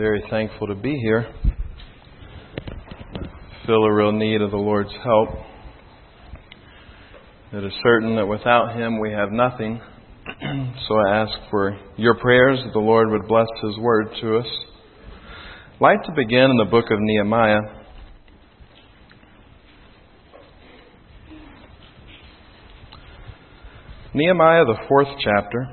very thankful to be here. I feel a real need of the Lord's help. It is certain that without Him we have nothing. So I ask for your prayers that the Lord would bless His Word to us. I'd like to begin in the book of Nehemiah. Nehemiah, the 4th chapter.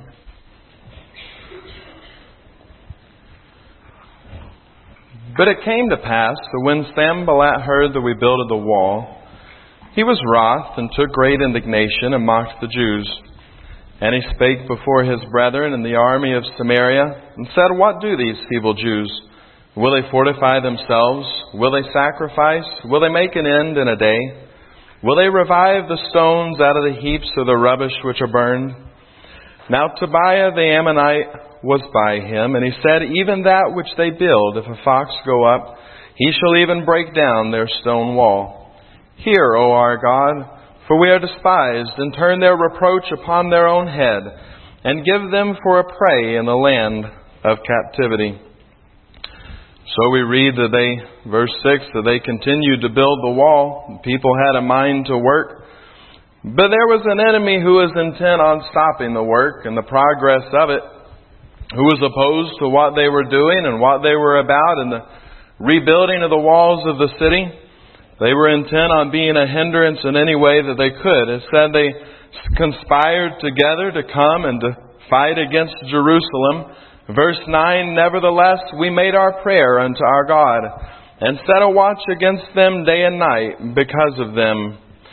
But it came to pass that when Sanballat heard that we builded the wall, he was wroth and took great indignation and mocked the Jews. And he spake before his brethren in the army of Samaria and said, What do these feeble Jews? Will they fortify themselves? Will they sacrifice? Will they make an end in a day? Will they revive the stones out of the heaps of the rubbish which are burned? Now Tobiah the Ammonite was by him, and he said, Even that which they build, if a fox go up, he shall even break down their stone wall. Hear, O our God, for we are despised, and turn their reproach upon their own head, and give them for a prey in the land of captivity. So we read that verse 6, that they continued to build the wall. People had a mind to work. But there was an enemy who was intent on stopping the work and the progress of it, who was opposed to what they were doing and what they were about in the rebuilding of the walls of the city. They were intent on being a hindrance in any way that they could. It said they conspired together to come and to fight against Jerusalem. Verse 9, Nevertheless, we made our prayer unto our God, and set a watch against them day and night because of them.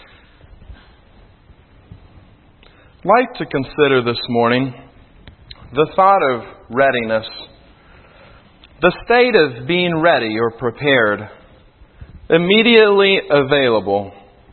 I'd like to consider this morning the thought of readiness. The state of being ready or prepared. Immediately available.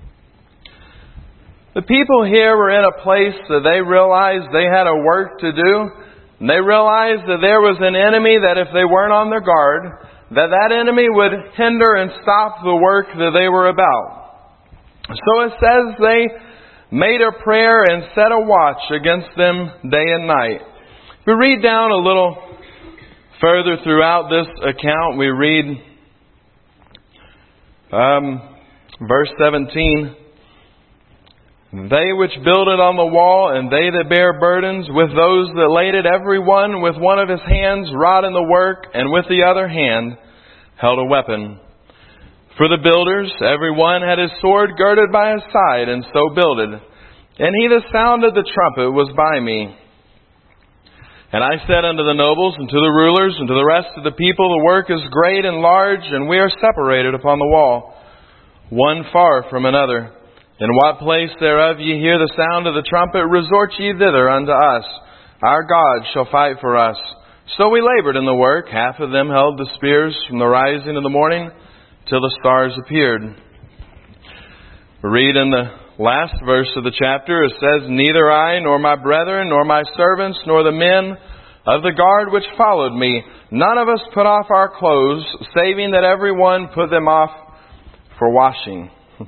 The people here were in a place that they realized they had a work to do. And they realized that there was an enemy that if they weren't on their guard, that enemy would hinder and stop the work that they were about. So it says they made a prayer and set a watch against them day and night. If we read down a little further throughout this account, we read verse 17, They which builded on the wall, and they that bear burdens, with those that laid it, every one with one of his hands wrought in the work, and with the other hand held a weapon. For the builders, every one had his sword girded by his side, and so builded. And he that sounded the trumpet was by me. And I said unto the nobles, and to the rulers, and to the rest of the people, The work is great and large, and we are separated upon the wall, one far from another. In what place thereof ye hear the sound of the trumpet, resort ye thither unto us. Our God shall fight for us. So we labored in the work. Half of them held the spears from the rising of the morning till the stars appeared. We read in the last verse of the chapter, it says, Neither I, nor my brethren, nor my servants, nor the men of the guard which followed me, none of us put off our clothes, saving that every one put them off for washing.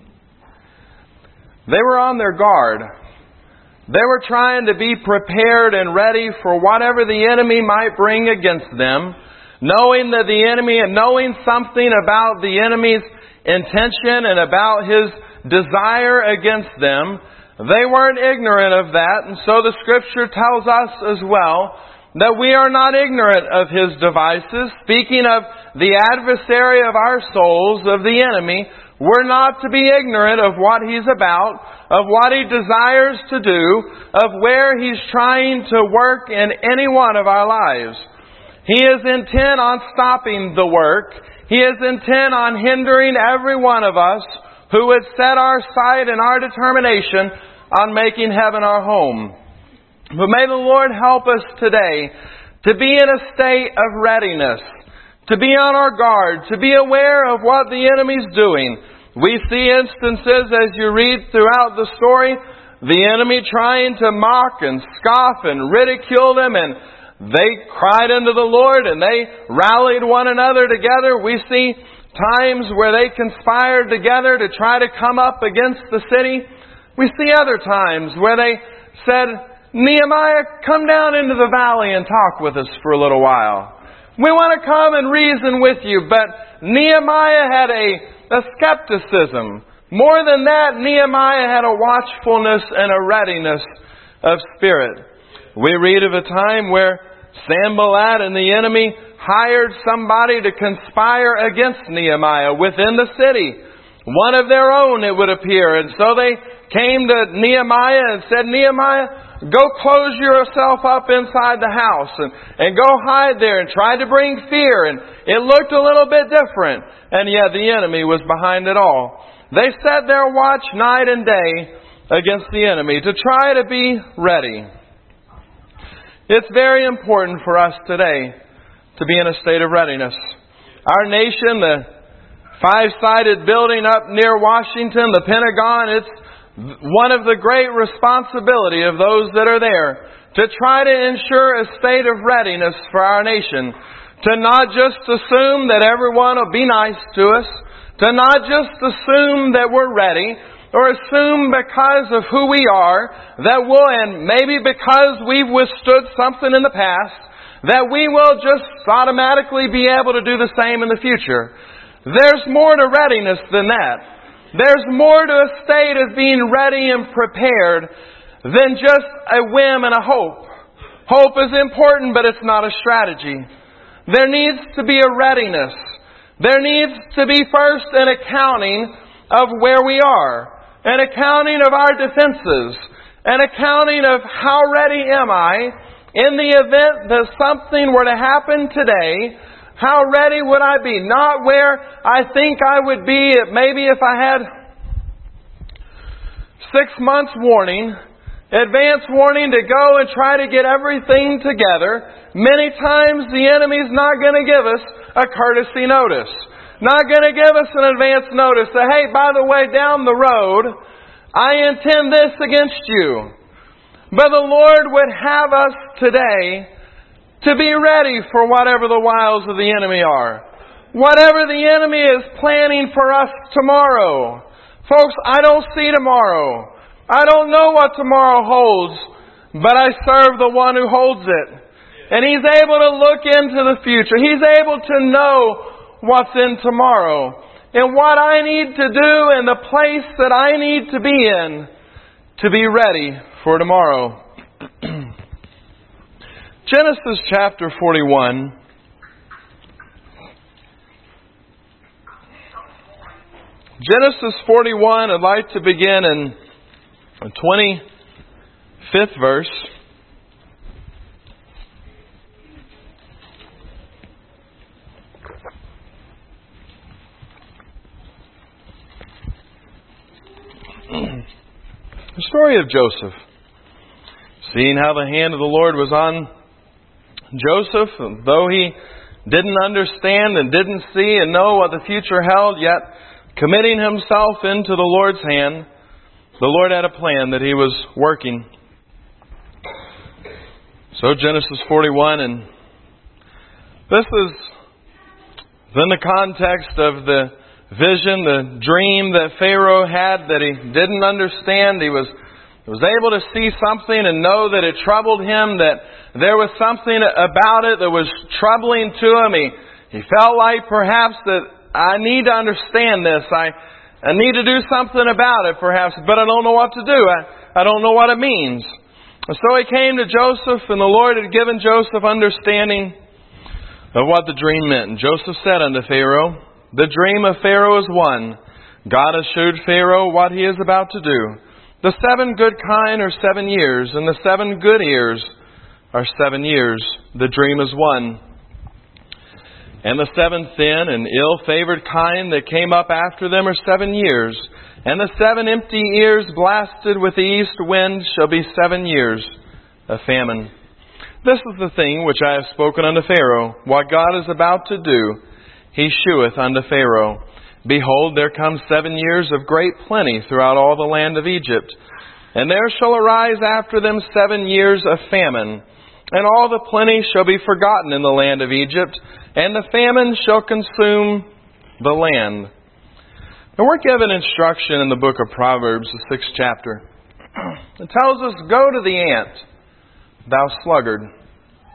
They were on their guard. They were trying to be prepared and ready for whatever the enemy might bring against them, knowing that the enemy, and knowing something about the enemy's intention and about his desire against them. They weren't ignorant of that, and so the Scripture tells us as well that we are not ignorant of his devices. Speaking of the adversary of our souls, of the enemy, we're not to be ignorant of what he's about, of what he desires to do, of where he's trying to work in any one of our lives. He is intent on stopping the work. He is intent on hindering every one of us who would set our sight and our determination on making heaven our home. But may the Lord help us today to be in a state of readiness, to be on our guard, to be aware of what the enemy's doing. We see instances as you read throughout the story, the enemy trying to mock and scoff and ridicule them, and they cried unto the Lord and they rallied one another together. We see times where they conspired together to try to come up against the city. We see other times where they said, Nehemiah, come down into the valley and talk with us for a little while. We want to come and reason with you. But Nehemiah had a skepticism. More than that, Nehemiah had a watchfulness and a readiness of spirit. We read of a time where Sanballat and the enemy hired somebody to conspire against Nehemiah within the city. One of their own, it would appear. And so they came to Nehemiah and said, Nehemiah, go close yourself up inside the house and go hide there, and try to bring fear. And it looked a little bit different. And yet the enemy was behind it all. They set their watch night and day against the enemy to try to be ready. It's very important for us today to be in a state of readiness. Our nation, the five-sided building up near Washington, the Pentagon, it's one of the great responsibility of those that are there to try to ensure a state of readiness for our nation. To not just assume that everyone will be nice to us. To not just assume that we're ready, or assume because of who we are that we'll, and maybe because we've withstood something in the past, that we will just automatically be able to do the same in the future. There's more to readiness than that. There's more to a state of being ready and prepared than just a whim and a hope. Hope is important, but it's not a strategy. There needs to be a readiness. There needs to be first an accounting of where we are, an accounting of our defenses, an accounting of how ready am I in the event that something were to happen today. How ready would I be? Not where I think I would be maybe if I had 6 months warning, advance warning to go and try to get everything together. Many times the enemy's not going to give us a courtesy notice. Not going to give us an advance notice that, hey, by the way, down the road, I intend this against you. But the Lord would have us today to be ready for whatever the wiles of the enemy are. Whatever the enemy is planning for us tomorrow. Folks, I don't see tomorrow. I don't know what tomorrow holds, but I serve the one who holds it. And He's able to look into the future. He's able to know what's in tomorrow. And what I need to do and the place that I need to be in to be ready for tomorrow. Genesis chapter 41. Genesis 41, I'd like to begin in the 25th verse. The story of Joseph. Seeing how the hand of the Lord was on Joseph, though he didn't understand and didn't see and know what the future held, yet committing himself into the Lord's hand, the Lord had a plan that He was working. So Genesis 41, and this is in the context of the vision, the dream that Pharaoh had that he didn't understand. He was able to see something and know that it troubled him, that there was something about it that was troubling to him. He felt like perhaps that I need to understand this. I need to do something about it perhaps, but I don't know what to do. I don't know what it means. And so he came to Joseph, and the Lord had given Joseph understanding of what the dream meant. And Joseph said unto Pharaoh, the dream of Pharaoh is one. God has showed Pharaoh what he is about to do. The 7 good kine are 7 years, and the 7 good ears are 7 years. The dream is one. And the 7 thin and ill-favored kine that came up after them are 7 years. And the 7 empty ears blasted with the east wind shall be 7 years of famine. This is the thing which I have spoken unto Pharaoh. What God is about to do, He sheweth unto Pharaoh. Behold, there come 7 years of great plenty throughout all the land of Egypt. And there shall arise after them 7 years of famine. And all the plenty shall be forgotten in the land of Egypt, and the famine shall consume the land. Now we're given instruction in the book of Proverbs, the 6th chapter. It tells us, go to the ant, thou sluggard.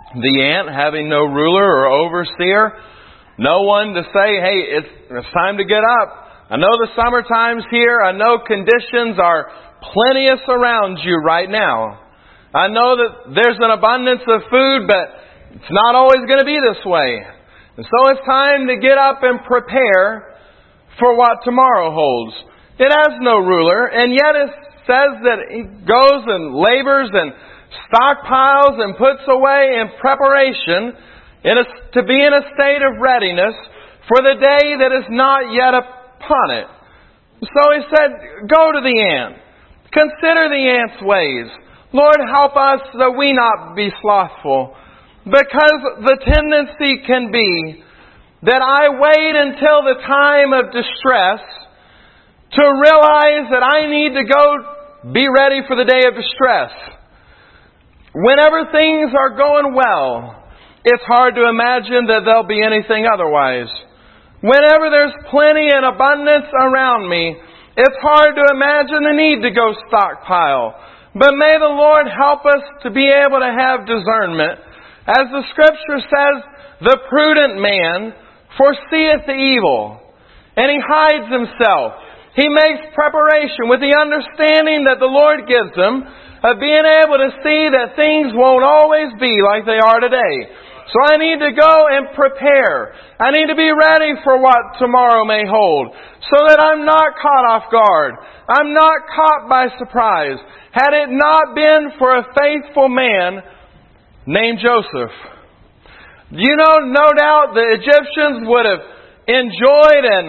The ant having no ruler or overseer, no one to say, hey, it's time to get up. I know the summertime's here. I know conditions are plenteous around you right now. I know that there's an abundance of food, but it's not always going to be this way. And so it's time to get up and prepare for what tomorrow holds. It has no ruler, and yet it says that he goes and labors and stockpiles and puts away in preparation to be in a state of readiness for the day that is not yet upon it. So he said, go to the ant. Consider the ant's ways. Lord, help us that we not be slothful. Because the tendency can be that I wait until the time of distress to realize that I need to go be ready for the day of distress. Whenever things are going well, it's hard to imagine that there'll be anything otherwise. Whenever there's plenty and abundance around me, it's hard to imagine the need to go stockpile. But may the Lord help us to be able to have discernment. As the Scripture says, the prudent man foreseeth the evil, and he hides himself. He makes preparation with the understanding that the Lord gives him of being able to see that things won't always be like they are today. So I need to go and prepare. I need to be ready for what tomorrow may hold, so that I'm not caught off guard. I'm not caught by surprise. Had it not been for a faithful man named Joseph, you know, no doubt the Egyptians would have enjoyed and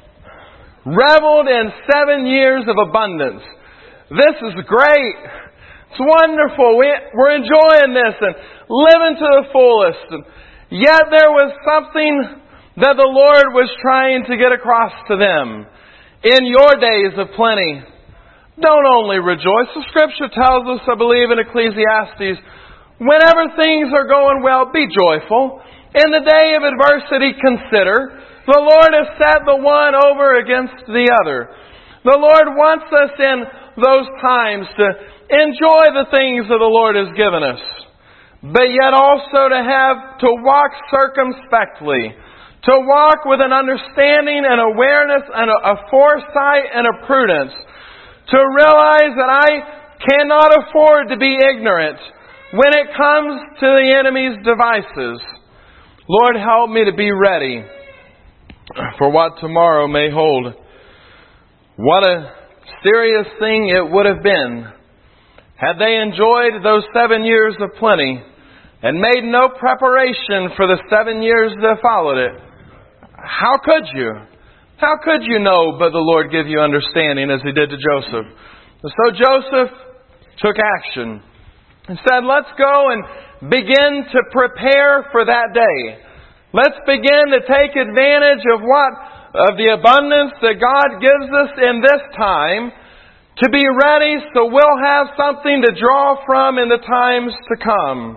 reveled in 7 years of abundance. This is great. It's wonderful. We're enjoying this and living to the fullest. And yet there was something that the Lord was trying to get across to them. In your days of plenty, don't only rejoice. The Scripture tells us, I believe in Ecclesiastes, whenever things are going well, be joyful. In the day of adversity, consider. The Lord has set the one over against the other. The Lord wants us in those times to enjoy the things that the Lord has given us, but yet also to walk circumspectly, to walk with an understanding and awareness and a foresight and a prudence, to realize that I cannot afford to be ignorant when it comes to the enemy's devices. Lord, help me to be ready for what tomorrow may hold. What a serious thing it would have been had they enjoyed those 7 years of plenty and made no preparation for the 7 years that followed it. How could you? How could you know but the Lord give you understanding as He did to Joseph? And so Joseph took action and said, let's go and begin to prepare for that day. Let's begin to take advantage of the abundance that God gives us in this time, to be ready so we'll have something to draw from in the times to come.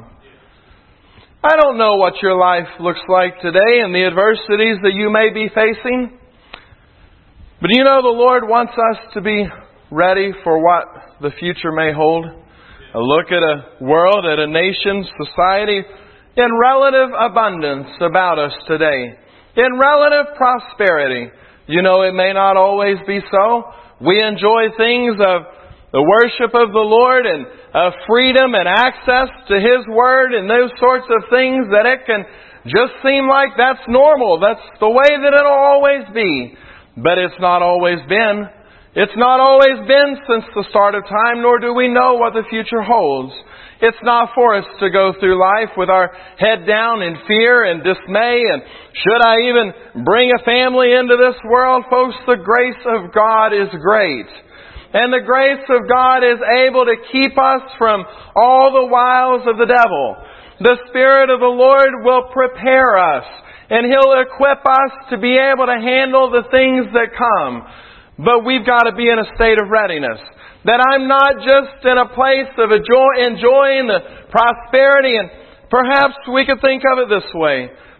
I don't know what your life looks like today and the adversities that you may be facing, but you know the Lord wants us to be ready for what the future may hold. A look at a world, at a nation, society in relative abundance about us today, in relative prosperity. You know, it may not always be so. We enjoy things of the worship of the Lord and of freedom and access to His Word and those sorts of things that it can just seem like that's normal. That's the way that it'll always be. But it's not always been. It's not always been since the start of time, nor do we know what the future holds. It's not for us to go through life with our head down in fear and dismay. And should I even bring a family into this world? Folks, the grace of God is great. And the grace of God is able to keep us from all the wiles of the devil. The Spirit of the Lord will prepare us, and He'll equip us to be able to handle the things that come. But we've got to be in a state of readiness. That I'm not just in a place of enjoying the prosperity, and perhaps we could think of it this way,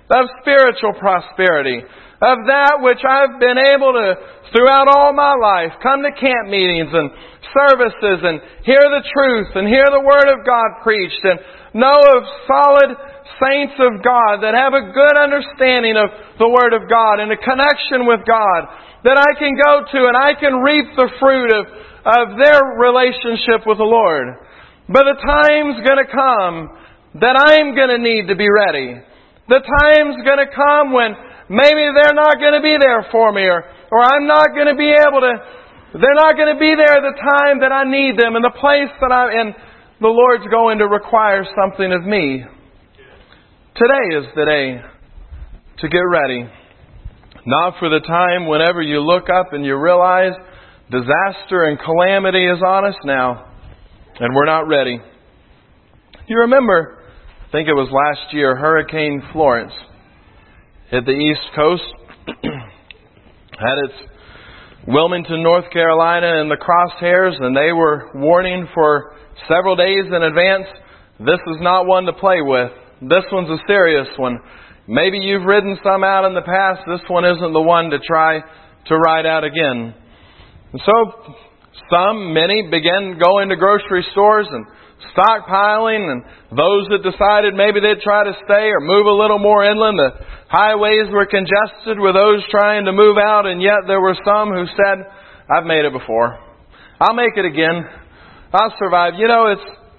of spiritual prosperity, of that which I've been able to, throughout all my life, come to camp meetings and services and hear the truth and hear the Word of God preached and know of solid saints of God that have a good understanding of the Word of God and a connection with God that I can go to and I can reap the fruit of their relationship with the Lord. But the time's going to come that I'm going to need to be ready. The time's going to come when maybe they're not going to be there for me or I'm not going to be able to, they're not going to be there the time that I need them and the place that I'm in. The Lord's going to require something of me. Today is the day to get ready. Not for the time whenever you look up and you realize disaster and calamity is on us now and we're not ready. You remember, I think it was last year, Hurricane Florence hit the East Coast, had its Wilmington, North Carolina in the crosshairs, and they were warning for several days in advance, this is not one to play with. This one's a serious one. Maybe you've ridden some out in the past. This one isn't the one to try to ride out again. And so many began going to grocery stores and stockpiling, and those that decided maybe they'd try to stay or move a little more inland. The highways were congested with those trying to move out, and yet there were some who said, I've made it before. I'll make it again. I'll survive. You know,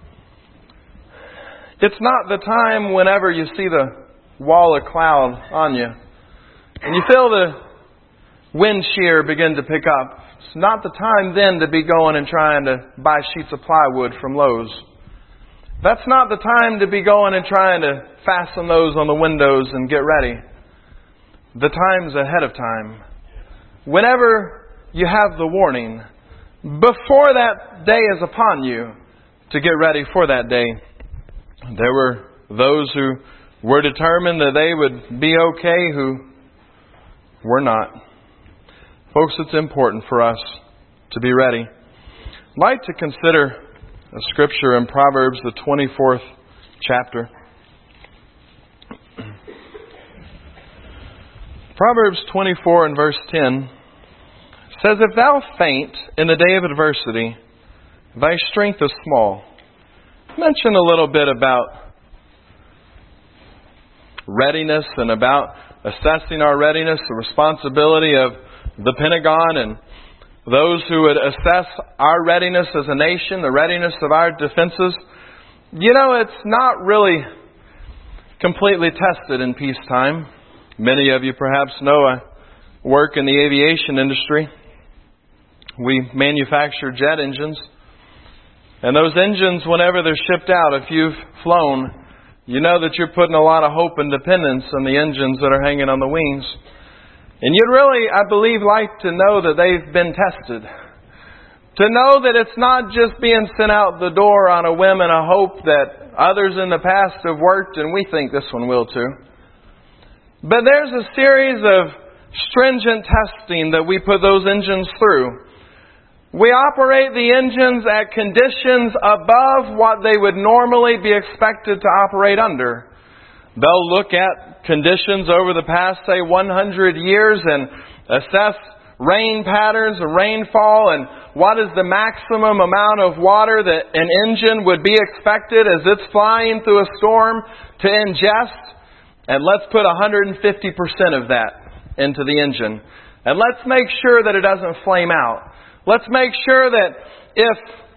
it's not the time whenever you see the wall of cloud on you and you feel the wind shear begin to pick up. It's not the time then to be going and trying to buy sheets of plywood from Lowe's. That's not the time to be going and trying to fasten those on the windows and get ready. The time's ahead of time. Whenever you have the warning, before that day is upon you, to get ready for that day. There were those who were determined that they would be okay who were not. Folks, it's important for us to be ready. I'd like to consider a scripture in Proverbs, the 24th chapter. Proverbs 24 and verse 10 says, If thou faint in the day of adversity, thy strength is small. Mention a little bit about readiness and about assessing our readiness, the responsibility of the Pentagon and those who would assess our readiness as a nation, the readiness of our defenses. You know, it's not really completely tested in peacetime. Many of you perhaps know I work in the aviation industry. We manufacture jet engines. And those engines, whenever they're shipped out, if you've flown, you know that you're putting a lot of hope and dependence on the engines that are hanging on the wings. And you'd really, I believe, like to know that they've been tested. To know that it's not just being sent out the door on a whim and a hope that others in the past have worked and we think this one will too. But there's a series of stringent testing that we put those engines through. We operate the engines at conditions above what they would normally be expected to operate under. They'll look at conditions over the past, say, 100 years and assess rain patterns and rainfall and what is the maximum amount of water that an engine would be expected as it's flying through a storm to ingest. And let's put 150% of that into the engine. And let's make sure that it doesn't flame out. Let's make sure that if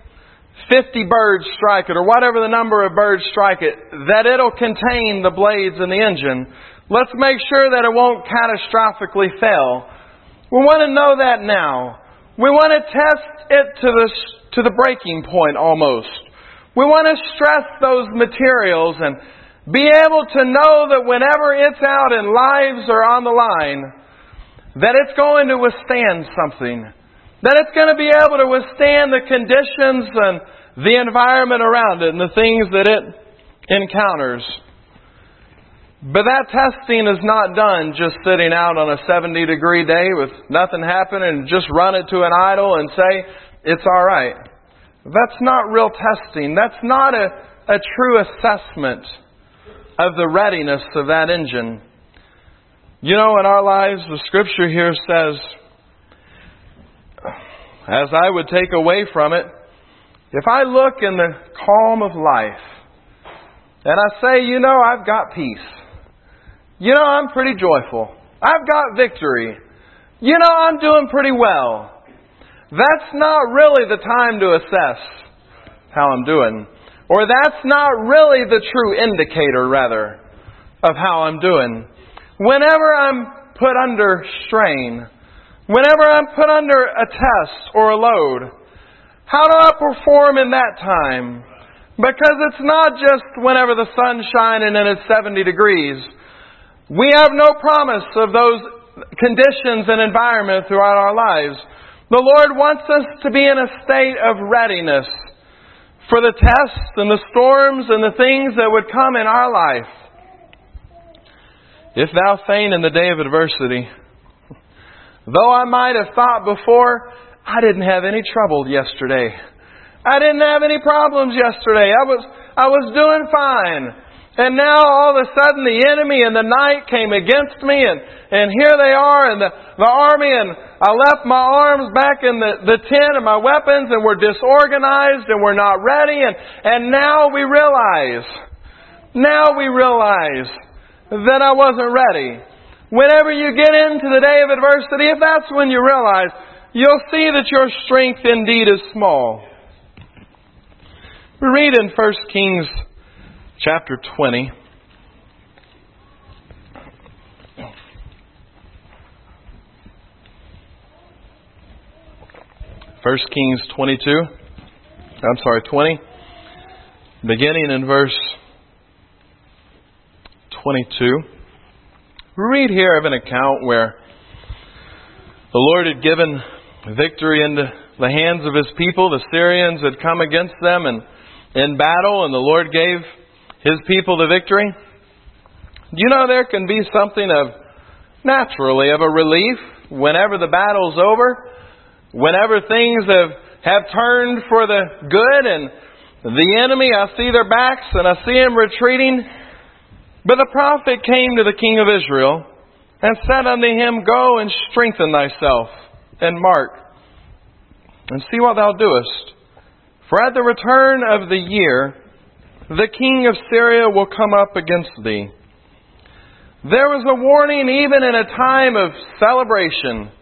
50 birds strike it, or whatever the number of birds strike it, that it'll contain the blades in the engine. Let's make sure that it won't catastrophically fail. We want to know that now. We want to test it to the breaking point almost. We want to stress those materials and be able to know that whenever it's out and lives are on the line, that it's going to withstand something. That it's going to be able to withstand the conditions and the environment around it and the things that it encounters. But that testing is not done just sitting out on a 70-degree day with nothing happening and just run it to an idle and say, it's all right. That's not real testing. That's not a true assessment of the readiness of that engine. You know, in our lives, the Scripture here says, as I would take away from it, if I look in the calm of life and I say, you know, I've got peace. You know, I'm pretty joyful. I've got victory. You know, I'm doing pretty well. That's not really the time to assess how I'm doing. Or that's not really the true indicator, rather, of how I'm doing. Whenever I'm put under strain, whenever I'm put under a test or a load, how do I perform in that time? Because it's not just whenever the sun's shining and it's 70 degrees. We have no promise of those conditions and environment throughout our lives. The Lord wants us to be in a state of readiness for the tests and the storms and the things that would come in our life. If thou faint in the day of adversity, though I might have thought before, I didn't have any trouble yesterday. I didn't have any problems yesterday. I was doing fine. And now all of a sudden the enemy and the night came against me and here they are in the army, and I left my arms back in the tent and my weapons, and we're disorganized and we're not ready, and now we realize that I wasn't ready. Whenever you get into the day of adversity, if that's when you realize, you'll see that your strength indeed is small. We read in 1 Kings chapter 20. First Kings 20. Beginning in verse 22. We read here of an account where the Lord had given victory into the hands of His people. The Syrians had come against them and in battle, and the Lord gave His people the victory. You know, there can be something naturally of a relief whenever the battle's over, whenever things have turned for the good, and the enemy, I see their backs and I see them retreating. But the prophet came to the king of Israel and said unto him, Go and strengthen thyself and mark, and see what thou doest. For at the return of the year, the king of Syria will come up against thee. There was a warning even in a time of celebration.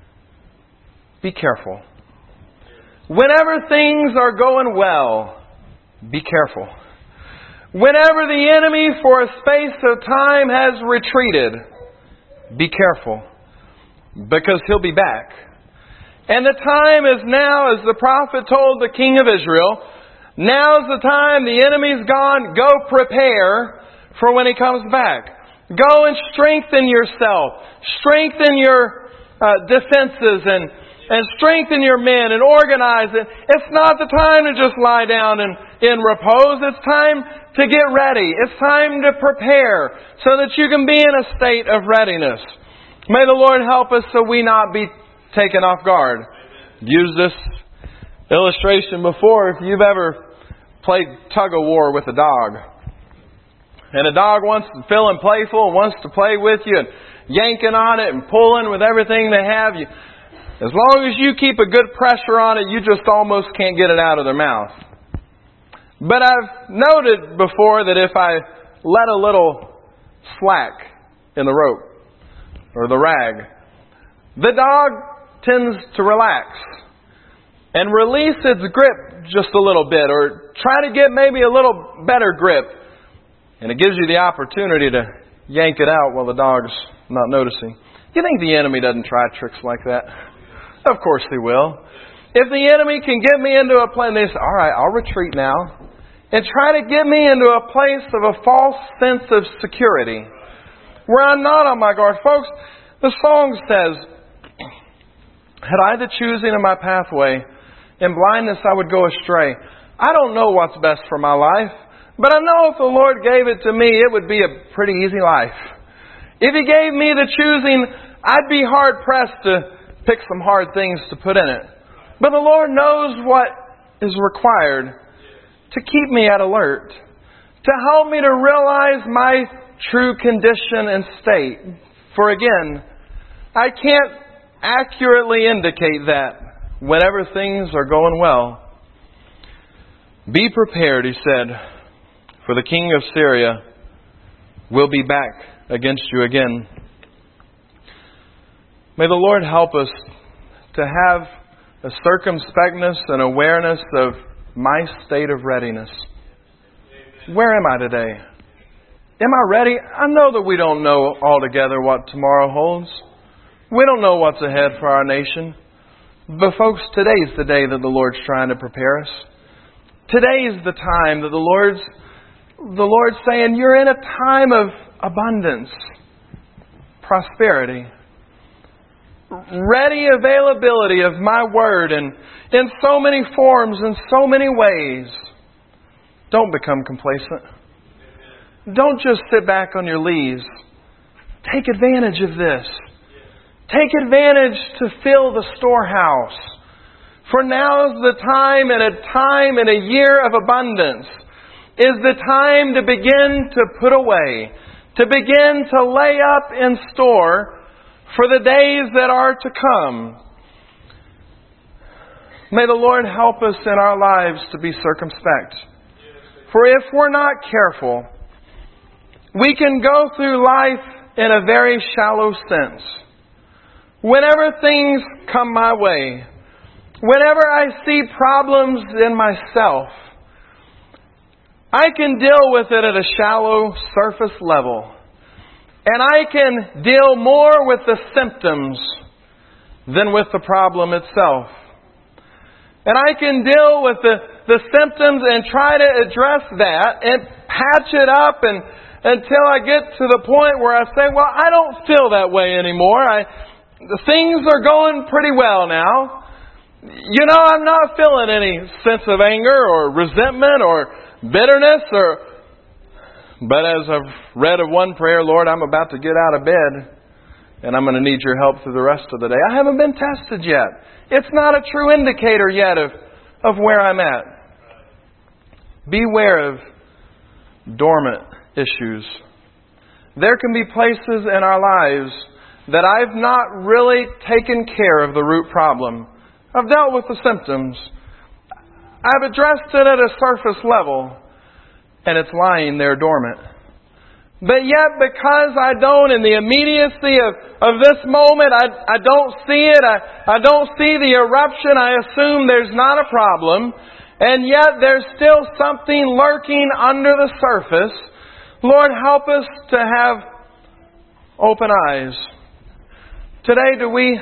Be careful. Whenever things are going well, be careful. Whenever the enemy for a space of time has retreated, be careful, because he'll be back. And the time is now, as the prophet told the king of Israel, now's the time, the enemy's gone, go prepare for when he comes back. Go and strengthen yourself, strengthen your defenses, and strengthen your men and organize it. It's not the time to just lie down in repose. It's time to get ready. It's time to prepare so that you can be in a state of readiness. May the Lord help us so we not be taken off guard. I've used this illustration before. If you've ever played tug of war with a dog, and a dog feeling playful, wants to play with you and yanking on it and pulling with everything they have, as long as you keep a good pressure on it, you just almost can't get it out of their mouth. But I've noted before that if I let a little slack in the rope or the rag, the dog tends to relax and release its grip just a little bit, or try to get maybe a little better grip. And it gives you the opportunity to yank it out while the dog's not noticing. You think the enemy doesn't try tricks like that? Of course he will. If the enemy can get me into a place, and they say, all right, I'll retreat now, and try to get me into a place of a false sense of security, where I'm not on my guard. Folks, the song says, had I the choosing of my pathway, in blindness I would go astray. I don't know what's best for my life, but I know if the Lord gave it to me, it would be a pretty easy life. If He gave me the choosing, I'd be hard-pressed to pick some hard things to put in it. But the Lord knows what is required to keep me at alert, to help me to realize my true condition and state. For again, I can't accurately indicate that whenever things are going well. Be prepared, he said, for the king of Syria will be back against you again. May the Lord help us to have a circumspectness and awareness of my state of readiness. Where am I today? Am I ready? I know that we don't know altogether what tomorrow holds. We don't know what's ahead for our nation. But folks, today's the day that the Lord's trying to prepare us. Today's the time that the Lord's saying, you're in a time of abundance, prosperity, ready availability of my Word, and in so many forms, in so many ways. Don't become complacent. Don't just sit back on your leaves. Take advantage of this. Take advantage to fill the storehouse. For now is the time and a year of abundance is the time to begin to put away, to begin to lay up in store for the days that are to come. May the Lord help us in our lives to be circumspect. For if we're not careful, we can go through life in a very shallow sense. Whenever things come my way, whenever I see problems in myself, I can deal with it at a shallow surface level. And I can deal more with the symptoms than with the problem itself. And I can deal with the symptoms and try to address that and patch it up until I get to the point where I say, well, I don't feel that way anymore. Things are going pretty well now. You know, I'm not feeling any sense of anger or resentment or bitterness but as I've read of one prayer, Lord, I'm about to get out of bed and I'm going to need your help through the rest of the day. I haven't been tested yet. It's not a true indicator yet of where I'm at. Beware of dormant issues. There can be places in our lives that I've not really taken care of the root problem. I've dealt with the symptoms. I've addressed it at a surface level, and it's lying there dormant. But yet, because I don't, in the immediacy of this moment, I don't see it, I don't see the eruption, I assume there's not a problem, and yet there's still something lurking under the surface. Lord, help us to have open eyes. Today, do we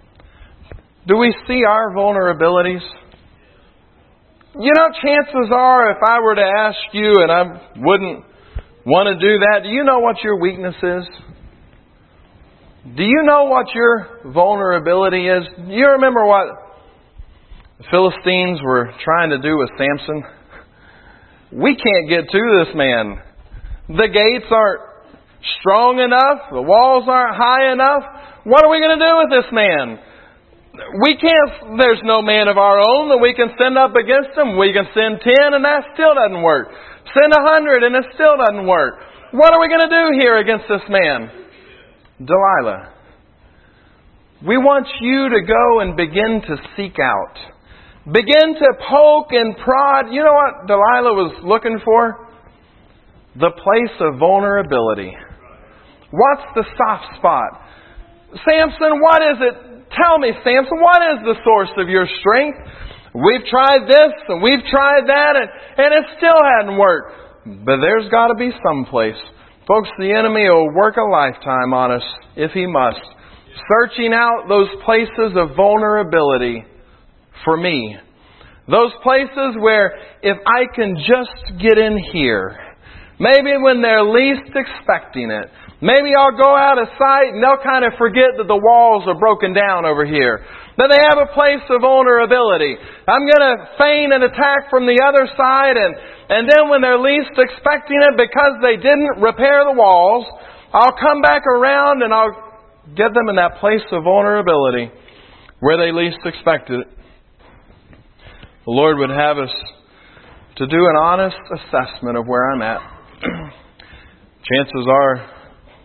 see our vulnerabilities? You know, chances are, if I were to ask you, and I wouldn't want to do that, do you know what your weakness is? Do you know what your vulnerability is? Do you remember what the Philistines were trying to do with Samson? We can't get to this man. The gates aren't strong enough. The walls aren't high enough. What are we going to do with this man? There's no man of our own that we can send up against him. We can send 10 and that still doesn't work. Send 100 and it still doesn't work. What are we going to do here against this man? Delilah, we want you to go and begin to seek out. Begin to poke and prod. You know what Delilah was looking for? The place of vulnerability. What's the soft spot? Samson, what is it? Tell me, Samson, what is the source of your strength? We've tried this and we've tried that and it still hadn't worked. But there's got to be some place. Folks, the enemy will work a lifetime on us if he must. Searching out those places of vulnerability for me. Those places where if I can just get in here, maybe when they're least expecting it, maybe I'll go out of sight and they'll kind of forget that the walls are broken down over here. That they have a place of vulnerability. I'm going to feign an attack from the other side and then when they're least expecting it, because they didn't repair the walls, I'll come back around and I'll get them in that place of vulnerability where they least expected it. The Lord would have us to do an honest assessment of where I'm at. Chances are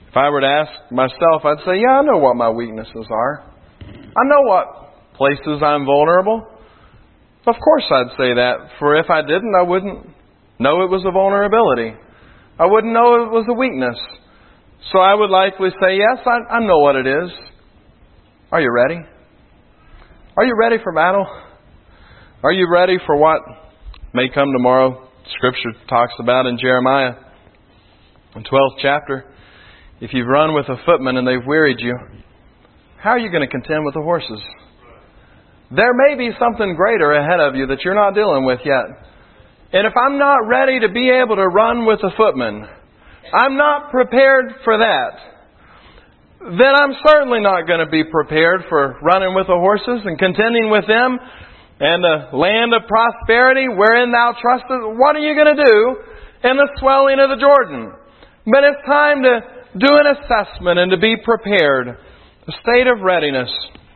If I were to ask myself, I'd say, yeah, I know what my weaknesses are. I know what places I'm vulnerable. Of course I'd say that, for if I didn't, I wouldn't know it was a vulnerability. I wouldn't know it was a weakness. So I would likely say, yes, I know what it is. Are you ready? Are you ready for battle? Are you ready for what may come tomorrow? Scripture talks about in Jeremiah, in 12th chapter. If you've run with a footman and they've wearied you, how are you going to contend with the horses? There may be something greater ahead of you that you're not dealing with yet. And if I'm not ready to be able to run with a footman, I'm not prepared for that, then I'm certainly not going to be prepared for running with the horses and contending with them and the land of prosperity wherein thou trustest. What are you going to do in the swelling of the Jordan? But it's time to do an assessment and to be prepared. A state of readiness.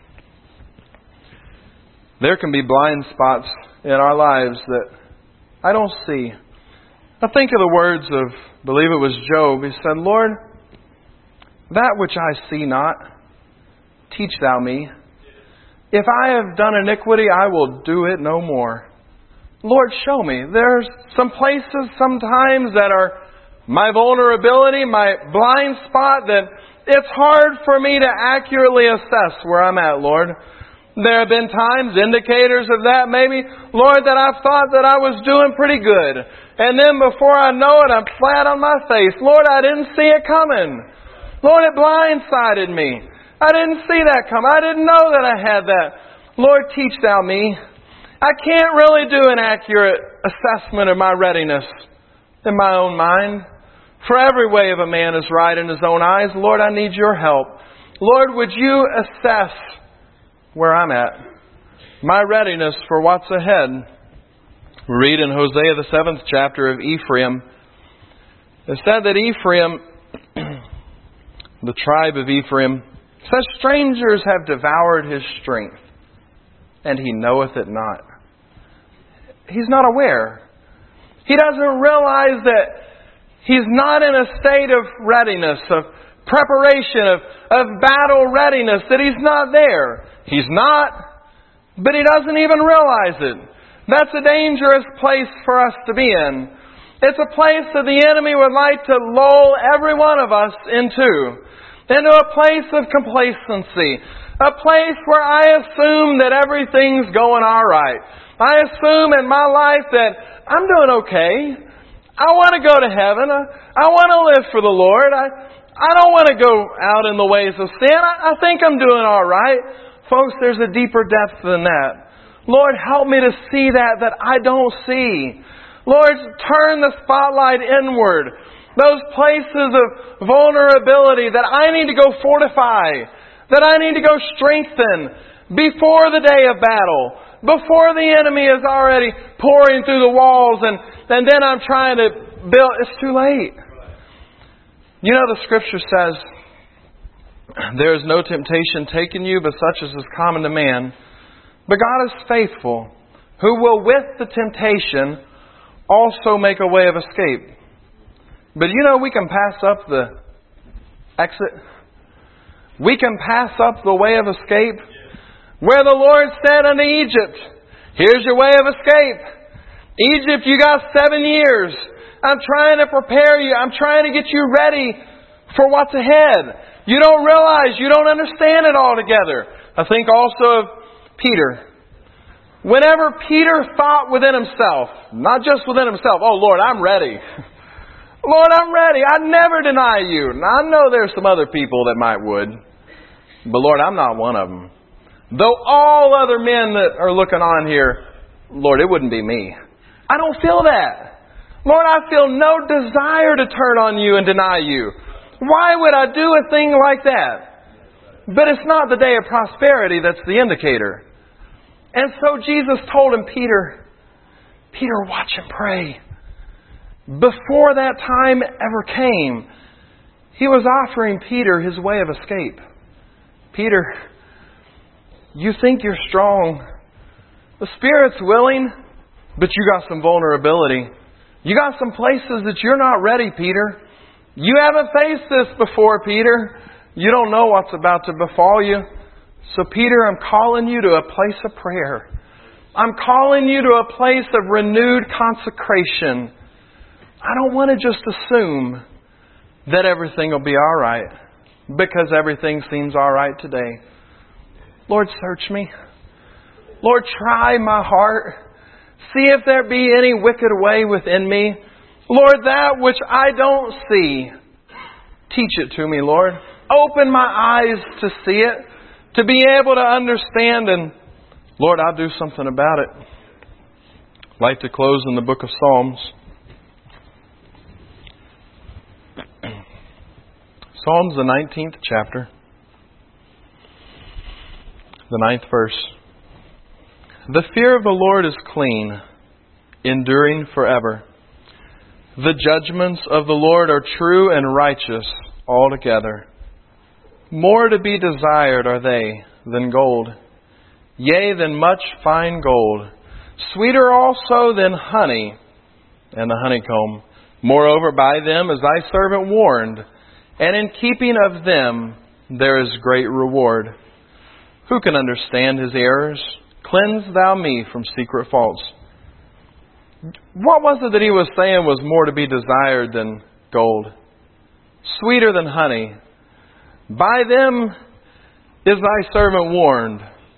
There can be blind spots in our lives that I don't see. I think of the words of, I believe it was Job. He said, Lord, that which I see not, teach thou me. If I have done iniquity, I will do it no more. Lord, show me. There's some places sometimes that are my vulnerability, my blind spot, that it's hard for me to accurately assess where I'm at, Lord. There have been times, indicators of that maybe, Lord, that I've thought that I was doing pretty good. And then before I know it, I'm flat on my face. Lord, I didn't see it coming. Lord, it blindsided me. I didn't see that come. I didn't know that I had that. Lord, teach thou me. I can't really do an accurate assessment of my readiness in my own mind. For every way of a man is right in his own eyes. Lord, I need your help. Lord, would you assess where I'm at? My readiness for what's ahead. We read in Hosea the 7th chapter of Ephraim. It said that Ephraim, the tribe of Ephraim, says, strangers have devoured his strength, and he knoweth it not. He's not aware. He doesn't realize that he's not in a state of readiness, of preparation, of battle readiness, that he's not there. He's not, but he doesn't even realize it. That's a dangerous place for us to be in. It's a place that the enemy would like to lull every one of us into a place of complacency, a place where I assume that everything's going all right. I assume in my life that I'm doing okay. I want to go to heaven. I want to live for the Lord. I don't want to go out in the ways of sin. I think I'm doing all right. Folks, there's a deeper depth than that. Lord, help me to see that I don't see. Lord, turn the spotlight inward. Those places of vulnerability that I need to go fortify, that I need to go strengthen before the day of battle, before the enemy is already pouring through the walls and then I'm trying to build. It's too late. You know, the Scripture says, there is no temptation taken you but such as is common to man. But God is faithful, who will with the temptation also make a way of escape. But you know, we can pass up the exit. We can pass up the way of escape. Where the Lord said unto Egypt, here's your way of escape. Egypt, you got 7 years. I'm trying to prepare you. I'm trying to get you ready for what's ahead. You don't realize, you don't understand it altogether. I think also of Peter. Whenever Peter thought within himself, not just within himself, oh Lord, I'm ready. Lord, I'm ready. I'd never deny you. Now, I know there's some other people that might would. But Lord, I'm not one of them. Though all other men that are looking on here, Lord, it wouldn't be me. I don't feel that. Lord, I feel no desire to turn on you and deny you. Why would I do a thing like that? But it's not the day of prosperity that's the indicator. And so Jesus told him, Peter, watch and pray. Before that time ever came, He was offering Peter his way of escape. Peter, you think you're strong. The Spirit's willing, but you got some vulnerability. You got some places that you're not ready, Peter. You haven't faced this before, Peter. You don't know what's about to befall you. So Peter, I'm calling you to a place of prayer. I'm calling you to a place of renewed consecration. I don't want to just assume that everything will be all right because everything seems all right today. Lord, search me. Lord, try my heart. See if there be any wicked way within me. Lord, that which I don't see, teach it to me, Lord. Open my eyes to see it, to be able to understand, and Lord, I'll do something about it. I'd like to close in the book of Psalms. Psalms, the 19th chapter, the 9th verse. The fear of the Lord is clean, enduring forever. The judgments of the Lord are true and righteous altogether. More to be desired are they than gold, yea, than much fine gold. Sweeter also than honey and the honeycomb. Moreover, by them is thy servant warned, and in keeping of them there is great reward. Who can understand his errors? Cleanse thou me from secret faults. What was it that he was saying was more to be desired than gold? Sweeter than honey. By them is thy servant warned.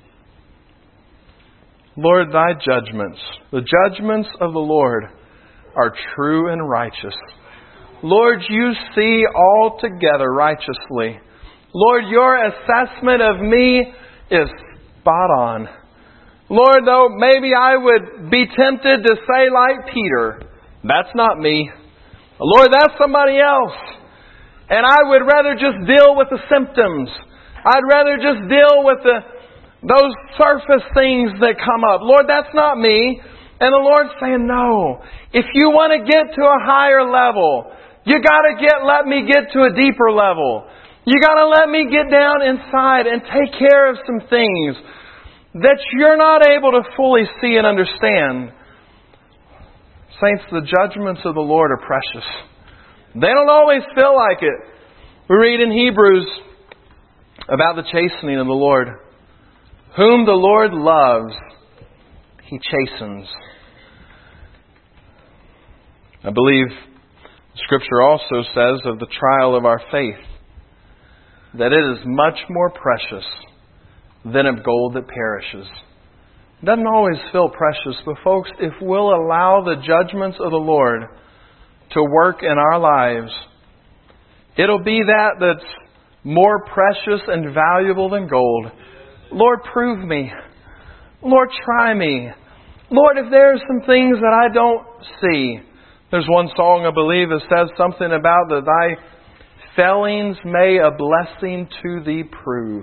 Lord, thy judgments, the judgments of the Lord, are true and righteous. Lord, you see altogether righteously. Lord, your assessment of me is spot on. Lord, though maybe I would be tempted to say like Peter, that's not me. Lord, that's somebody else. And I would rather just deal with the symptoms. I'd rather just deal with those surface things that come up. Lord, that's not me. And the Lord's saying, no. If you want to get to a higher level, you got to let me get to a deeper level. You got to let me get down inside and take care of some things that you're not able to fully see and understand. Saints, the judgments of the Lord are precious. They don't always feel like it. We read in Hebrews about the chastening of the Lord. Whom the Lord loves, He chastens. I believe Scripture also says of the trial of our faith that it is much more precious than of gold that perishes. It doesn't always feel precious, but folks, if we'll allow the judgments of the Lord to work in our lives, it'll be that's more precious and valuable than gold. Lord, prove me. Lord, try me. Lord, if there's some things that I don't see. There's one song, I believe, that says something about that thy failings may a blessing to thee prove.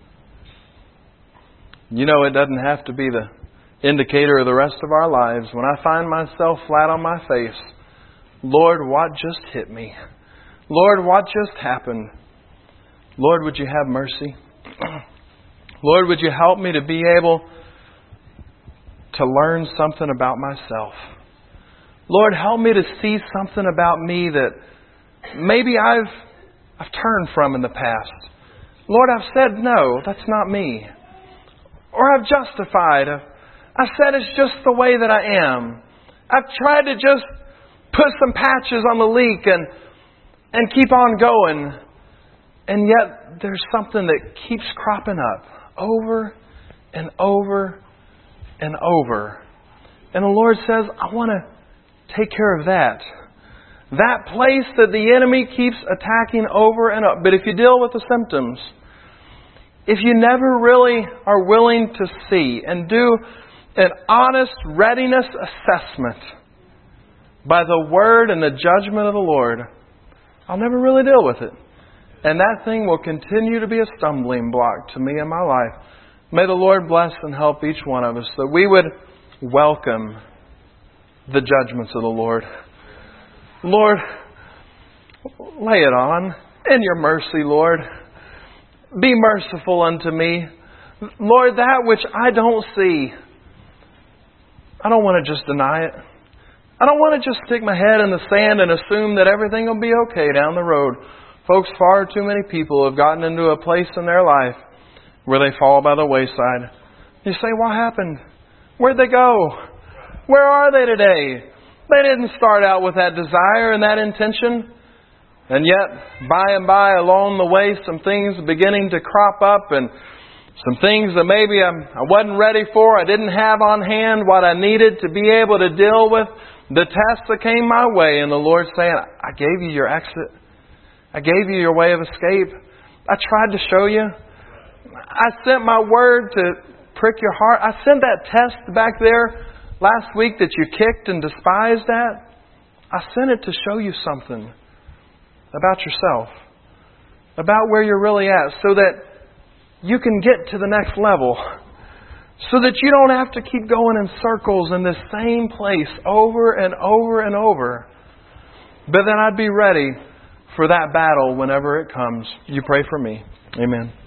You know, it doesn't have to be the indicator of the rest of our lives. When I find myself flat on my face, Lord, what just hit me? Lord, what just happened? Lord, would you have mercy? Lord, would you help me to be able to learn something about myself? Lord, help me to see something about me that maybe I've turned from in the past. Lord, I've said, no, that's not me. Or I've justified. I've said it's just the way that I am. I've tried to just put some patches on the leak and keep on going. And yet there's something that keeps cropping up over and over and over. And the Lord says, I want to take care of that. That place that the enemy keeps attacking over and up. But if you deal with the symptoms, if you never really are willing to see and do an honest readiness assessment by the word and the judgment of the Lord, I'll never really deal with it. And that thing will continue to be a stumbling block to me in my life. May the Lord bless and help each one of us that we would welcome the judgments of the Lord. Lord, lay it on in your mercy, Lord. Be merciful unto me. Lord, that which I don't see, I don't want to just deny it. I don't want to just stick my head in the sand and assume that everything will be okay down the road. Folks, far too many people have gotten into a place in their life where they fall by the wayside. You say, what happened? Where'd they go? Where are they today? They didn't start out with that desire and that intention. And yet, by and by, along the way, some things are beginning to crop up, and some things that maybe I wasn't ready for, I didn't have on hand what I needed to be able to deal with the tests that came my way. And the Lord saying, I gave you your exit. I gave you your way of escape. I tried to show you. I sent my word to prick your heart. I sent that test back there last week that you kicked and despised at. I sent it to show you something about yourself, about where you're really at, so that you can get to the next level, so that you don't have to keep going in circles in this same place over and over and over. But then I'd be ready for that battle whenever it comes. You pray for me. Amen.